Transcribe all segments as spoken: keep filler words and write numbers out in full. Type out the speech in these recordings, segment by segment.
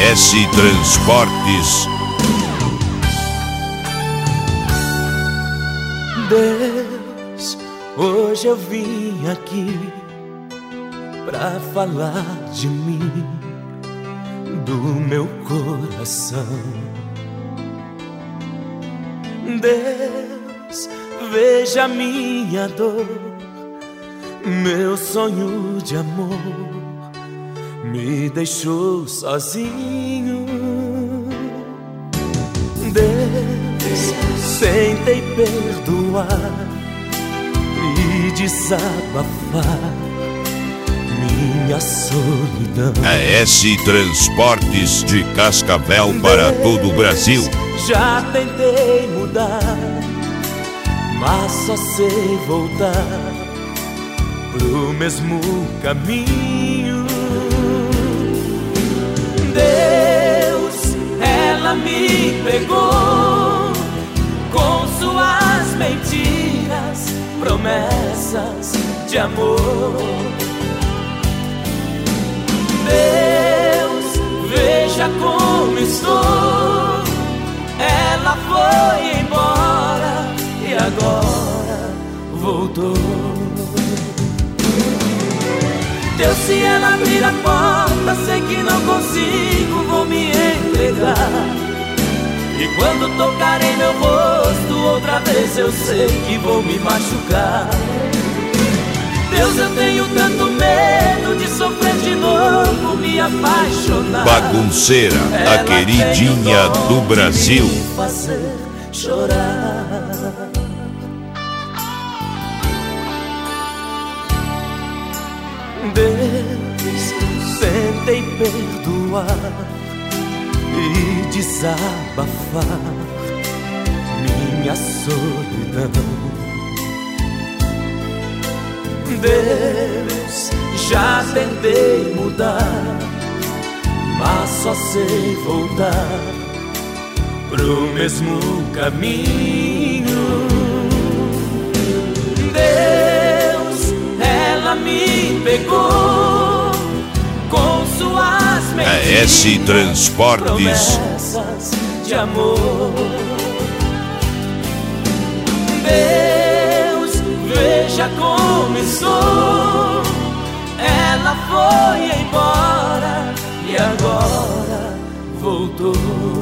S Transportes. Deus, hoje eu vim aqui pra falar de mim, do meu coração. Deus, veja minha dor, meu sonho de amor me deixou sozinho. Deus, tentei perdoar e desabafar minha solidão. A S Transportes de Cascavel para Deus, todo o Brasil. Já tentei mudar, mas só sei voltar pro mesmo caminho. Deus, ela me pegou com suas mentiras, promessas de amor. Deus, veja como estou. Ela foi embora e agora voltou. Deus, se ela abrir a porta, sei que não consigo, vou me entregar. E quando tocar em meu rosto outra vez, eu sei que vou me machucar. Deus, eu tenho tanto medo de sofrer de novo, me apaixonar. Bagunceira, Ela a queridinha do Brasil. me fazer chorar. Deus, tentei perdoar e desabafar minha solidão. Deus, já tentei mudar, mas só sei voltar pro mesmo caminho. Deus, ela me pegou com suas mentiras, A S Transportes. promessas de amor. Deus, veja como estou. Ela foi embora e agora voltou.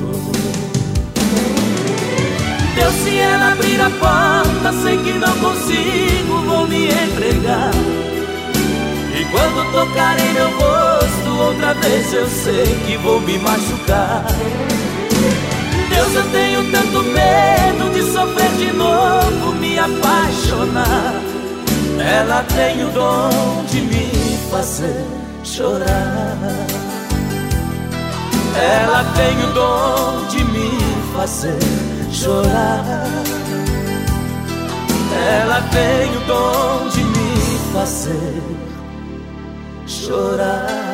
Deus, se ela abrir a porta, sei que não consigo, vou me entregar. E quando tocar em meu rosto outra vez, eu sei que vou me machucar. Deus, eu tenho tanto medo de sofrer de novo, me apaixonar. Ela tem o dom de me fazer chorar. Ela tem o dom de me fazer chorar. Ela tem o dom de me fazer chorar.